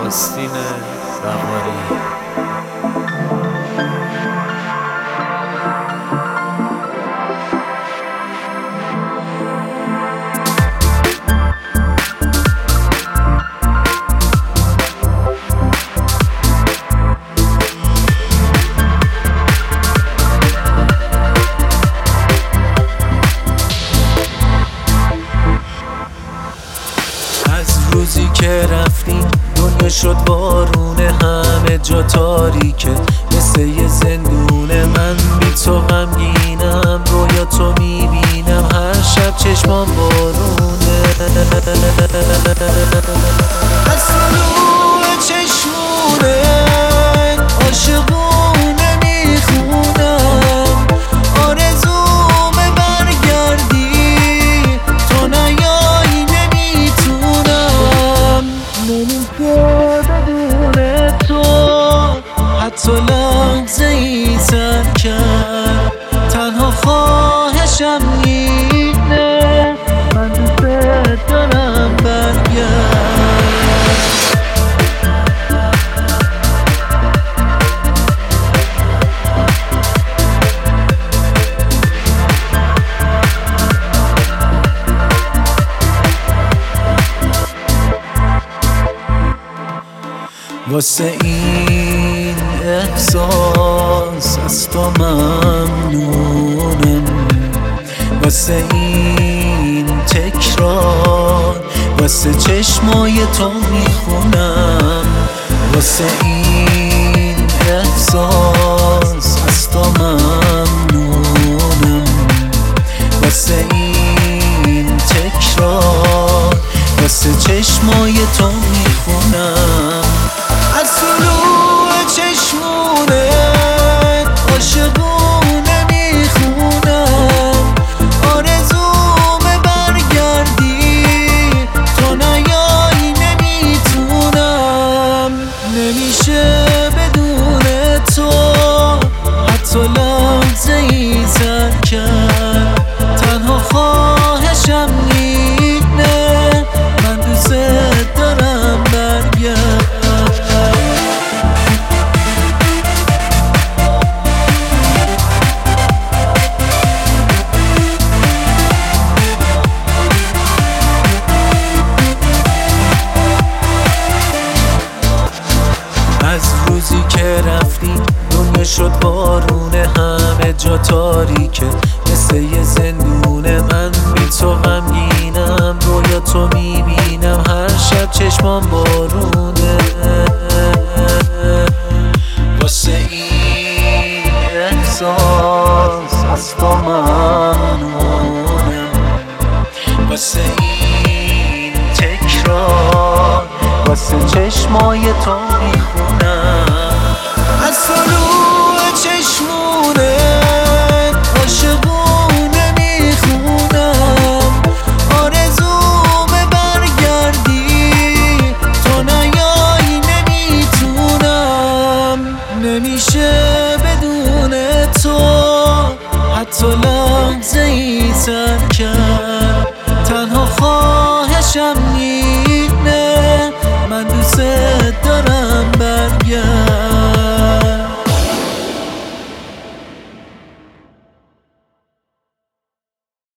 آستین بغاری. روزی که رفتیم دنیا شد بارونه، همه جا تاریکه مثل یه زندونه. من بی تو غمگینم، رویا تو میبینم، هر شب چشمام بارونه. از طلوع چشمونه عاشقونه میخونم، آرزومه برگردی تو نیایی نمیتونم. نمیشه بدون تو حتی لحظه ای سر کرد، تنها خواهشم اینه من دوست دارم برگرد. واسه این احساس از تو ممنونم، واسه این تکرار واسه چشمای تو میخونم. واسه این احساس از تو ممنونم، واسه این تکرار واسه چشمای تو میخونم. از طلوع چشمونه عاشقونه میخونم، آرزومه برگردی تو نیایی نمیتونم. نمیشه بدون تو حتی لحظه ای سر کرد، تنها خواهشم اینه من دوست دارم برگرد. از روزی که رفتیم دنیا شد بارونه، همه جا تاریکه مثل یه زندونه. من بی تو غمگینم، رویا تو میبینم، هر شب چشمام بارونه. واسه این احساس از تو ممنونم، واسه این تکرار واسه چشمای تو میخونم.